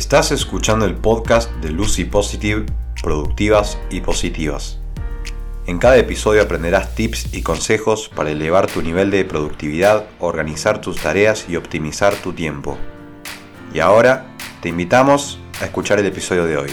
Estás escuchando el podcast de Lucy Positive, Productivas y Positivas. En cada episodio aprenderás tips y consejos para elevar tu nivel de productividad, organizar tus tareas y optimizar tu tiempo. Y ahora te invitamos a escuchar el episodio de hoy.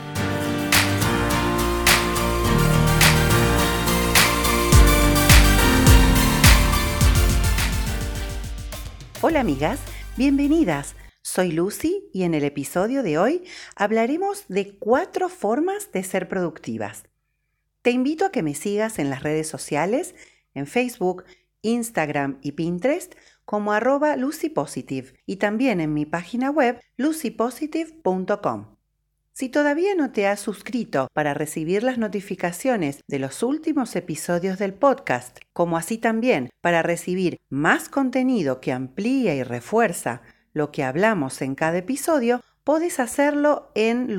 Hola amigas, bienvenidas. Soy Lucy y en el episodio de hoy hablaremos de 4 formas de ser productivas. Te invito a que me sigas en las redes sociales, en Facebook, Instagram y Pinterest como @LucyPositive y también en mi página web lucypositive.com. Si todavía no te has suscrito para recibir las notificaciones de los últimos episodios del podcast, como así también para recibir más contenido que amplía y refuerza lo que hablamos en cada episodio, puedes hacerlo en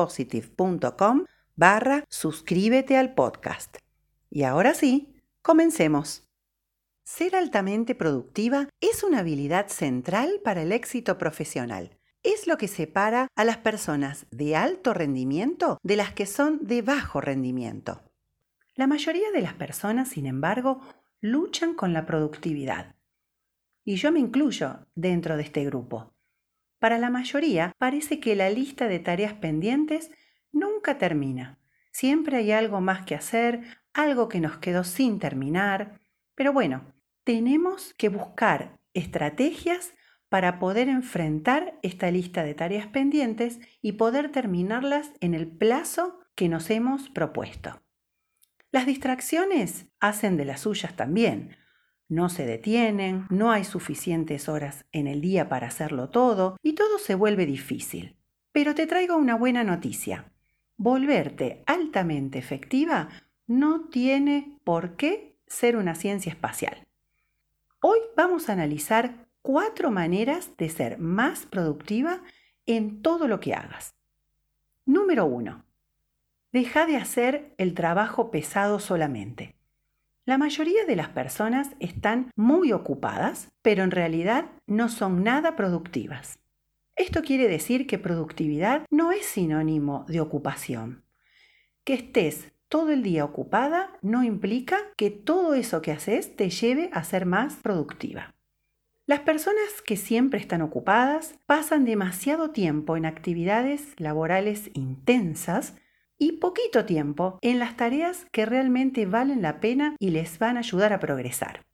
lucypositive.com/suscríbete al podcast. Y ahora sí, comencemos. Ser altamente productiva es una habilidad central para el éxito profesional. Es lo que separa a las personas de alto rendimiento de las que son de bajo rendimiento. La mayoría de las personas, sin embargo, luchan con la productividad. Y yo me incluyo dentro de este grupo. Para la mayoría, parece que la lista de tareas pendientes nunca termina. Siempre hay algo más que hacer, algo que nos quedó sin terminar. Pero bueno, tenemos que buscar estrategias para poder enfrentar esta lista de tareas pendientes y poder terminarlas en el plazo que nos hemos propuesto. Las distracciones hacen de las suyas también. No se detienen, no hay suficientes horas en el día para hacerlo todo y todo se vuelve difícil. Pero te traigo una buena noticia. Volverte altamente efectiva no tiene por qué ser una ciencia espacial. Hoy vamos a analizar 4 maneras de ser más productiva en todo lo que hagas. Número 1. Deja de hacer el trabajo pesado solamente. La mayoría de las personas están muy ocupadas, pero en realidad no son nada productivas. Esto quiere decir que productividad no es sinónimo de ocupación. Que estés todo el día ocupada no implica que todo eso que haces te lleve a ser más productiva. Las personas que siempre están ocupadas pasan demasiado tiempo en actividades laborales intensas y poquito tiempo en las tareas que realmente valen la pena y les van a ayudar a progresar.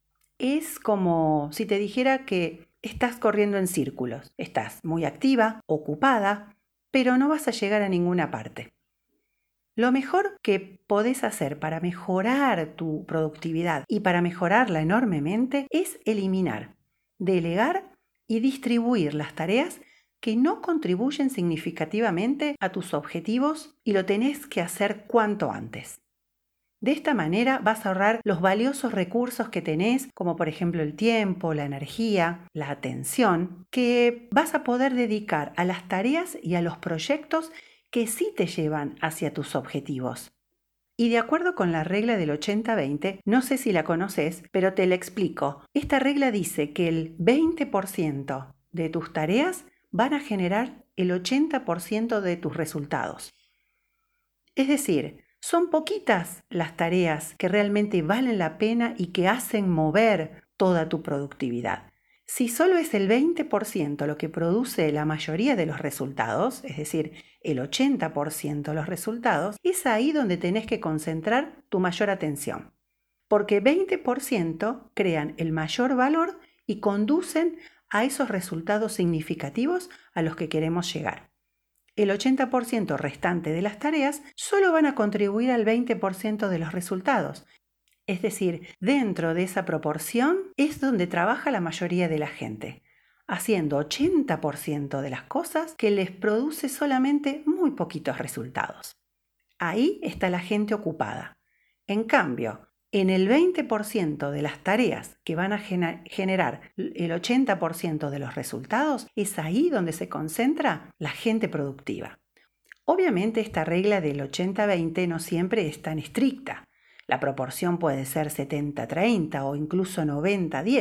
Es como si te dijera que estás corriendo en círculos. Estás muy activa, ocupada, pero no vas a llegar a ninguna parte. Lo mejor que podés hacer para mejorar tu productividad y para mejorarla enormemente es eliminar, delegar y distribuir las tareas que no contribuyen significativamente a tus objetivos y lo tenés que hacer cuanto antes. De esta manera vas a ahorrar los valiosos recursos que tenés, como por ejemplo el tiempo, la energía, la atención, que vas a poder dedicar a las tareas y a los proyectos que sí te llevan hacia tus objetivos. Y de acuerdo con la regla del 80-20, no sé si la conoces, pero te la explico. Esta regla dice que el 20% de tus tareas van a generar el 80% de tus resultados. Es decir, son poquitas las tareas que realmente valen la pena y que hacen mover toda tu productividad. Si solo es el 20% lo que produce la mayoría de los resultados, es decir, el 80% de los resultados, es ahí donde tenés que concentrar tu mayor atención. Porque 20% crean el mayor valor y conducen a esos resultados significativos a los que queremos llegar. El 80% restante de las tareas solo van a contribuir al 20% de los resultados. Es decir, dentro de esa proporción es donde trabaja la mayoría de la gente, haciendo 80% de las cosas que les produce solamente muy poquitos resultados. Ahí está la gente ocupada. En cambio, en el 20% de las tareas que van a generar el 80% de los resultados, es ahí donde se concentra la gente productiva. Obviamente esta regla del 80-20 no siempre es tan estricta. La proporción puede ser 70-30 o incluso 90-10,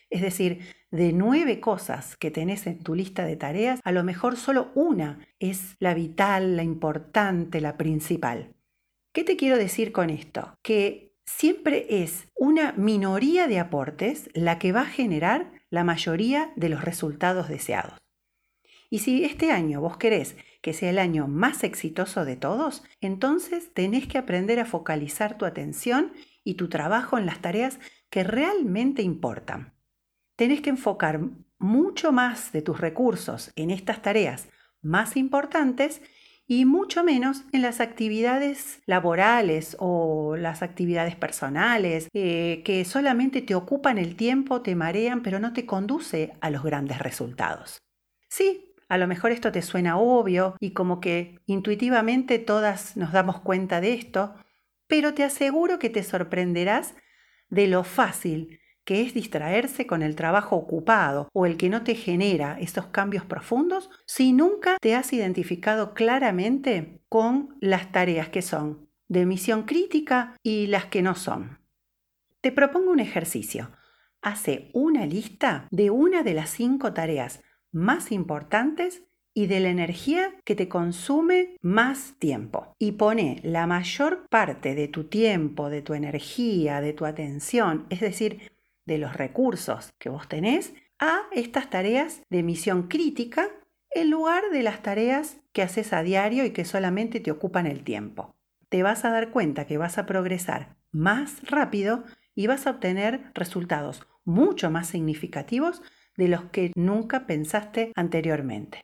Es decir, de 9 cosas que tenés en tu lista de tareas, a lo mejor solo una es la vital, la importante, la principal. ¿Qué te quiero decir con esto? Que siempre es una minoría de aportes la que va a generar la mayoría de los resultados deseados. Y si este año vos querés que sea el año más exitoso de todos, entonces tenés que aprender a focalizar tu atención y tu trabajo en las tareas que realmente importan. Tenés que enfocar mucho más de tus recursos en estas tareas más importantes y mucho menos en las actividades laborales o las actividades personales que solamente te ocupan el tiempo, te marean, pero no te conduce a los grandes resultados. Sí, a lo mejor esto te suena obvio y como que intuitivamente todas nos damos cuenta de esto, pero te aseguro que te sorprenderás de lo fácil que es distraerse con el trabajo ocupado o el que no te genera esos cambios profundos si nunca te has identificado claramente con las tareas que son de misión crítica y las que no son. Te propongo un ejercicio. Hace una lista de una de las 5 tareas más importantes y de la energía que te consume más tiempo. Y pone la mayor parte de tu tiempo, de tu energía, de tu atención, es decir, de los recursos que vos tenés, a estas tareas de misión crítica en lugar de las tareas que haces a diario y que solamente te ocupan el tiempo. Te vas a dar cuenta que vas a progresar más rápido y vas a obtener resultados mucho más significativos de los que nunca pensaste anteriormente.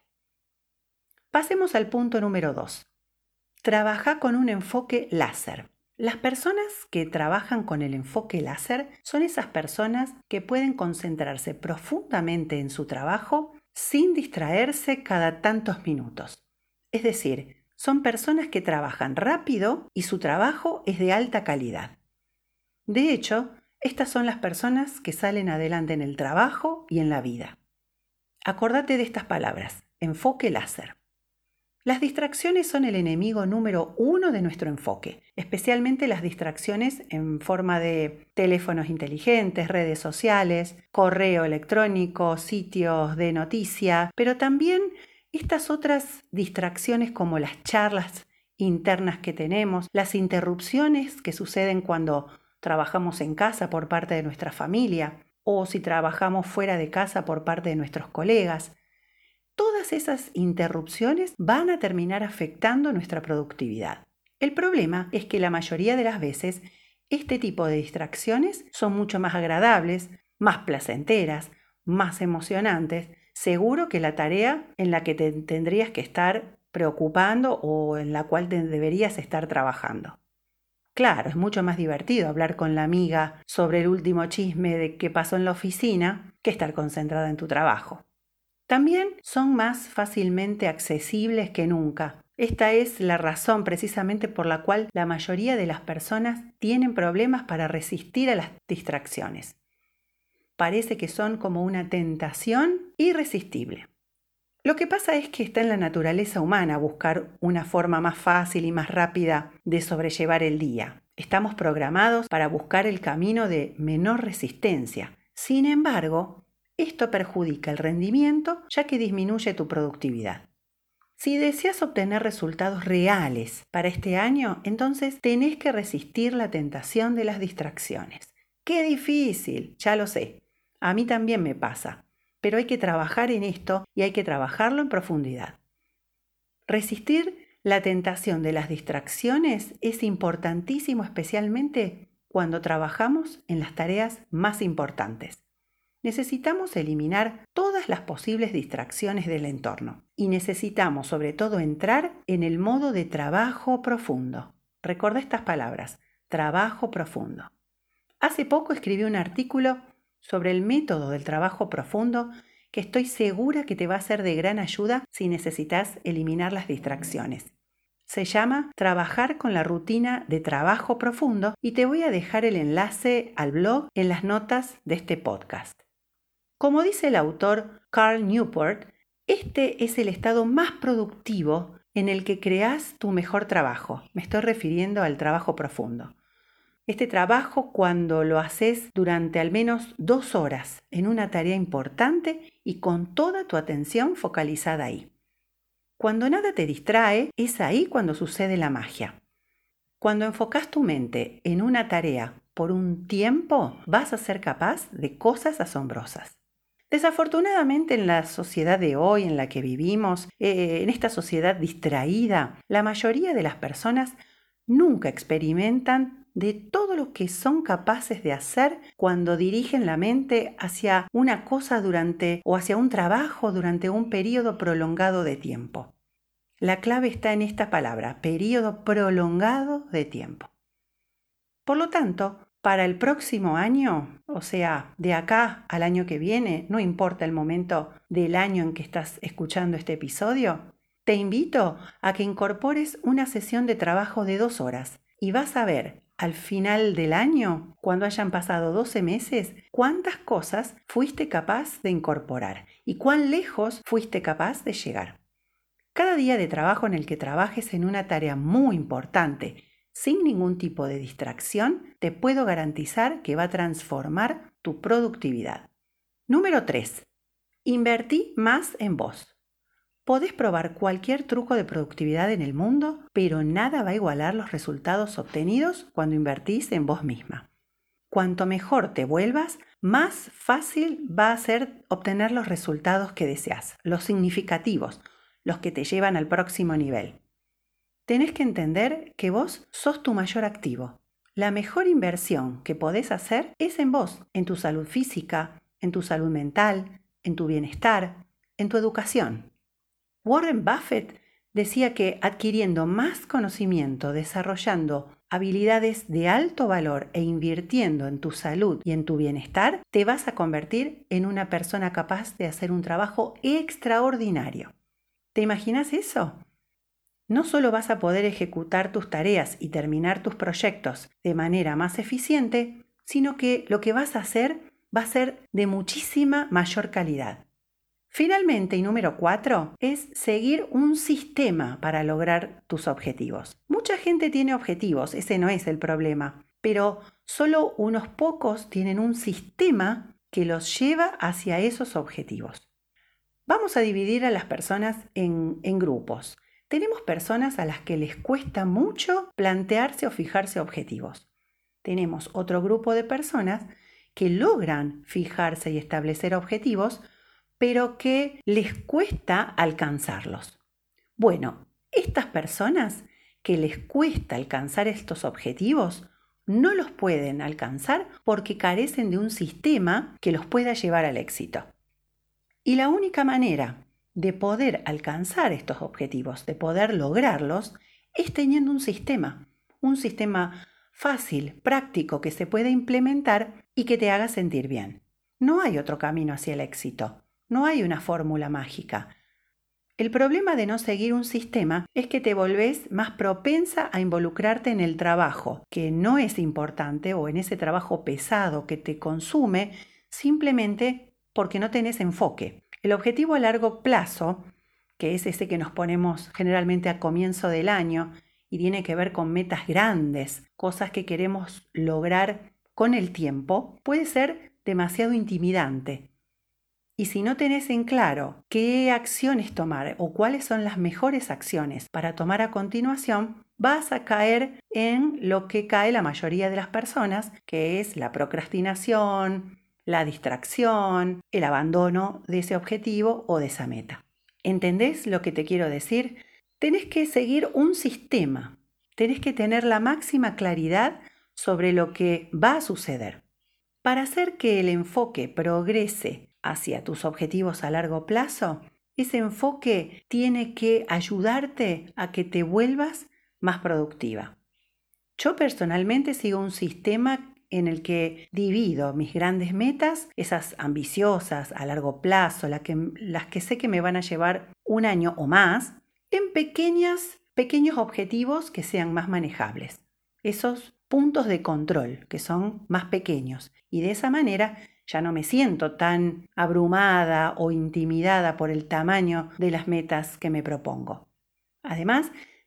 Pasemos al punto número 2. Trabaja con un enfoque láser. Las personas que trabajan con el enfoque láser son esas personas que pueden concentrarse profundamente en su trabajo sin distraerse cada tantos minutos. Es decir, son personas que trabajan rápido y su trabajo es de alta calidad. De hecho, estas son las personas que salen adelante en el trabajo y en la vida. Acordate de estas palabras, enfoque láser. Las distracciones son el enemigo número 1 de nuestro enfoque, especialmente las distracciones en forma de teléfonos inteligentes, redes sociales, correo electrónico, sitios de noticia, pero también estas otras distracciones como las charlas internas que tenemos, las interrupciones que suceden cuando trabajamos en casa por parte de nuestra familia o si trabajamos fuera de casa por parte de nuestros colegas. Todas esas interrupciones van a terminar afectando nuestra productividad. El problema es que la mayoría de las veces este tipo de distracciones son mucho más agradables, más placenteras, más emocionantes, seguro que la tarea en la que te tendrías que estar preocupando o en la cual te deberías estar trabajando. Claro, es mucho más divertido hablar con la amiga sobre el último chisme de qué pasó en la oficina que estar concentrada en tu trabajo. También son más fácilmente accesibles que nunca. Esta es la razón precisamente por la cual la mayoría de las personas tienen problemas para resistir a las distracciones. Parece que son como una tentación irresistible. Lo que pasa es que está en la naturaleza humana buscar una forma más fácil y más rápida de sobrellevar el día. Estamos programados para buscar el camino de menor resistencia. Sin embargo, esto perjudica el rendimiento ya que disminuye tu productividad. Si deseas obtener resultados reales para este año, entonces tenés que resistir la tentación de las distracciones. ¡Qué difícil! Ya lo sé. A mí también me pasa, pero hay que trabajar en esto y hay que trabajarlo en profundidad. Resistir la tentación de las distracciones es importantísimo, especialmente cuando trabajamos en las tareas más importantes. Necesitamos eliminar todas las posibles distracciones del entorno y necesitamos sobre todo entrar en el modo de trabajo profundo. Recuerda estas palabras, trabajo profundo. Hace poco escribí un artículo sobre el método del trabajo profundo que estoy segura que te va a ser de gran ayuda si necesitas eliminar las distracciones. Se llama Trabajar con la rutina de trabajo profundo y te voy a dejar el enlace al blog en las notas de este podcast. Como dice el autor Cal Newport, este es el estado más productivo en el que creas tu mejor trabajo. Me estoy refiriendo al trabajo profundo. Este trabajo cuando lo haces durante al menos 2 horas en una tarea importante y con toda tu atención focalizada ahí. Cuando nada te distrae, es ahí cuando sucede la magia. Cuando enfocas tu mente en una tarea por un tiempo, vas a ser capaz de cosas asombrosas. Desafortunadamente en la sociedad de hoy en la que vivimos, en esta sociedad distraída, la mayoría de las personas nunca experimentan de todo lo que son capaces de hacer cuando dirigen la mente hacia una cosa o hacia un trabajo durante un periodo prolongado de tiempo. La clave está en esta palabra, periodo prolongado de tiempo. Por lo tanto, para el próximo año, o sea, de acá al año que viene, no importa el momento del año en que estás escuchando este episodio, te invito a que incorpores una sesión de trabajo de 2 horas y vas a ver al final del año, cuando hayan pasado 12 meses, cuántas cosas fuiste capaz de incorporar y cuán lejos fuiste capaz de llegar. Cada día de trabajo en el que trabajes en una tarea muy importante, sin ningún tipo de distracción, te puedo garantizar que va a transformar tu productividad. Número 3. Invertí más en vos. Podés probar cualquier truco de productividad en el mundo, pero nada va a igualar los resultados obtenidos cuando invertís en vos misma. Cuanto mejor te vuelvas, más fácil va a ser obtener los resultados que deseas, los significativos, los que te llevan al próximo nivel. Tenés que entender que vos sos tu mayor activo. La mejor inversión que podés hacer es en vos, en tu salud física, en tu salud mental, en tu bienestar, en tu educación. Warren Buffett decía que adquiriendo más conocimiento, desarrollando habilidades de alto valor e invirtiendo en tu salud y en tu bienestar, te vas a convertir en una persona capaz de hacer un trabajo extraordinario. ¿Te imaginas eso? No solo vas a poder ejecutar tus tareas y terminar tus proyectos de manera más eficiente, sino que lo que vas a hacer va a ser de muchísima mayor calidad. Finalmente, y número 4, es seguir un sistema para lograr tus objetivos. Mucha gente tiene objetivos, ese no es el problema, pero solo unos pocos tienen un sistema que los lleva hacia esos objetivos. Vamos a dividir a las personas en grupos. Tenemos personas a las que les cuesta mucho plantearse o fijarse objetivos. Tenemos otro grupo de personas que logran fijarse y establecer objetivos, pero que les cuesta alcanzarlos. Bueno, estas personas que les cuesta alcanzar estos objetivos no los pueden alcanzar porque carecen de un sistema que los pueda llevar al éxito. Y la única manera de poder alcanzar estos objetivos, de poder lograrlos, es teniendo un sistema fácil, práctico, que se pueda implementar y que te haga sentir bien. No hay otro camino hacia el éxito, no hay una fórmula mágica. El problema de no seguir un sistema es que te volvés más propensa a involucrarte en el trabajo, que no es importante, o en ese trabajo pesado que te consume, simplemente porque no tenés enfoque. El objetivo a largo plazo, que es ese que nos ponemos generalmente a comienzo del año y tiene que ver con metas grandes, cosas que queremos lograr con el tiempo, puede ser demasiado intimidante. Y si no tenés en claro qué acciones tomar o cuáles son las mejores acciones para tomar a continuación, vas a caer en lo que cae la mayoría de las personas, que es la procrastinación, la distracción, el abandono de ese objetivo o de esa meta. ¿Entendés lo que te quiero decir? Tenés que seguir un sistema, tenés que tener la máxima claridad sobre lo que va a suceder. Para hacer que el enfoque progrese hacia tus objetivos a largo plazo, ese enfoque tiene que ayudarte a que te vuelvas más productiva. Yo personalmente sigo un sistema en el que divido mis grandes metas, esas ambiciosas a largo plazo, las que sé que me van a llevar un año o más, en pequeños objetivos que sean más manejables. Esos puntos de control que son más pequeños. Y de esa manera ya no me siento tan abrumada o intimidada por el tamaño de las metas que me propongo. Además,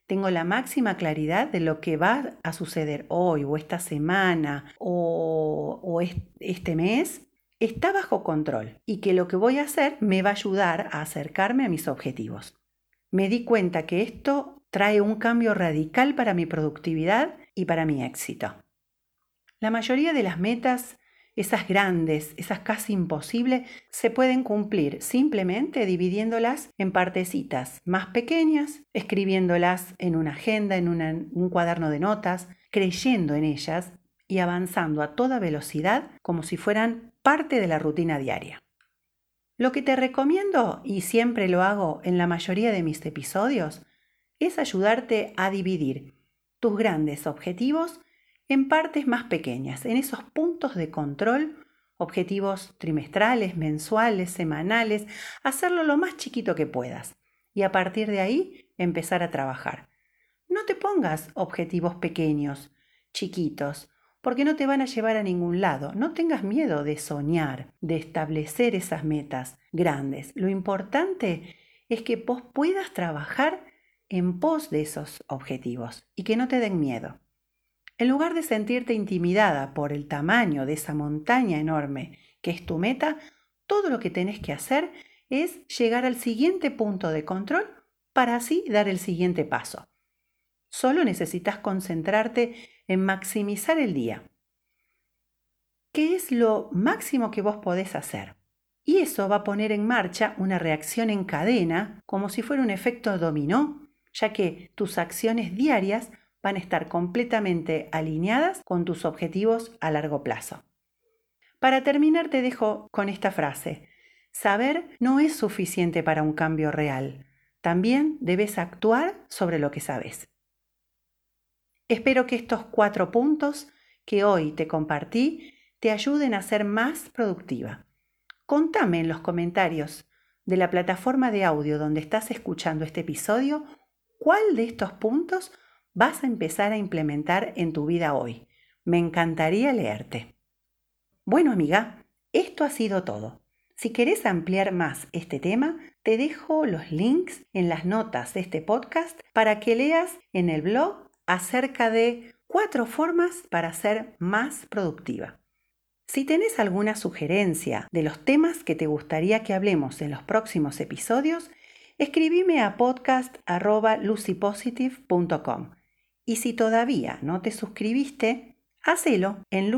tengo la máxima claridad de lo que va a suceder hoy o esta semana o este mes está bajo control y que lo que voy a hacer me va a ayudar a acercarme a mis objetivos. Me di cuenta que esto trae un cambio radical para mi productividad y para mi éxito. La mayoría de las metas, esas grandes, esas casi imposibles, se pueden cumplir simplemente dividiéndolas en partecitas más pequeñas, escribiéndolas en una agenda, en un cuaderno de notas, creyendo en ellas y avanzando a toda velocidad como si fueran parte de la rutina diaria. Lo que te recomiendo, y siempre lo hago en la mayoría de mis episodios, es ayudarte a dividir tus grandes objetivos en partes más pequeñas, en esos puntos de control, objetivos trimestrales, mensuales, semanales, hacerlo lo más chiquito que puedas y a partir de ahí empezar a trabajar. No te pongas objetivos pequeños, chiquitos, porque no te van a llevar a ningún lado. No tengas miedo de soñar, de establecer esas metas grandes. Lo importante es que vos puedas trabajar en pos de esos objetivos y que no te den miedo. En lugar de sentirte intimidada por el tamaño de esa montaña enorme que es tu meta, todo lo que tenés que hacer es llegar al siguiente punto de control para así dar el siguiente paso. Solo necesitas concentrarte en maximizar el día. ¿Qué es lo máximo que vos podés hacer? Y eso va a poner en marcha una reacción en cadena, como si fuera un efecto dominó, ya que tus acciones diarias van a estar completamente alineadas con tus objetivos a largo plazo. Para terminar, te dejo con esta frase: saber no es suficiente para un cambio real. También debes actuar sobre lo que sabes. Espero que estos 4 puntos que hoy te compartí te ayuden a ser más productiva. Contame en los comentarios de la plataforma de audio donde estás escuchando este episodio cuál de estos puntos vas a empezar a implementar en tu vida hoy. Me encantaría leerte. Bueno, amiga, esto ha sido todo. Si querés ampliar más este tema, te dejo los links en las notas de este podcast para que leas en el blog acerca de 4 formas para ser más productiva. Si tenés alguna sugerencia de los temas que te gustaría que hablemos en los próximos episodios, escribime a podcast@lucypositive.com. Y si todavía no te suscribiste, hacelo en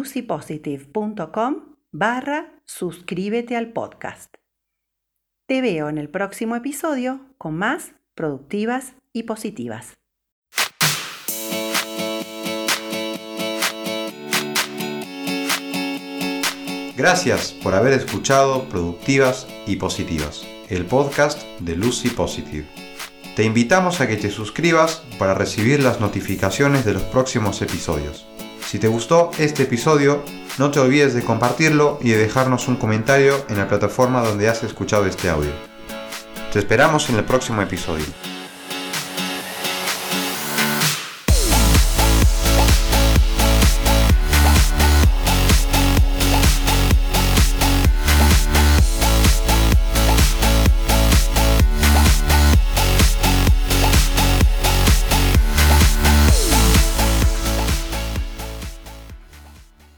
lucypositive.com/suscríbete al podcast. Te veo en el próximo episodio con más productivas y positivas. Gracias por haber escuchado Productivas y Positivas, el podcast de Lucy Positive. Te invitamos a que te suscribas para recibir las notificaciones de los próximos episodios. Si te gustó este episodio, no te olvides de compartirlo y de dejarnos un comentario en la plataforma donde has escuchado este audio. Te esperamos en el próximo episodio.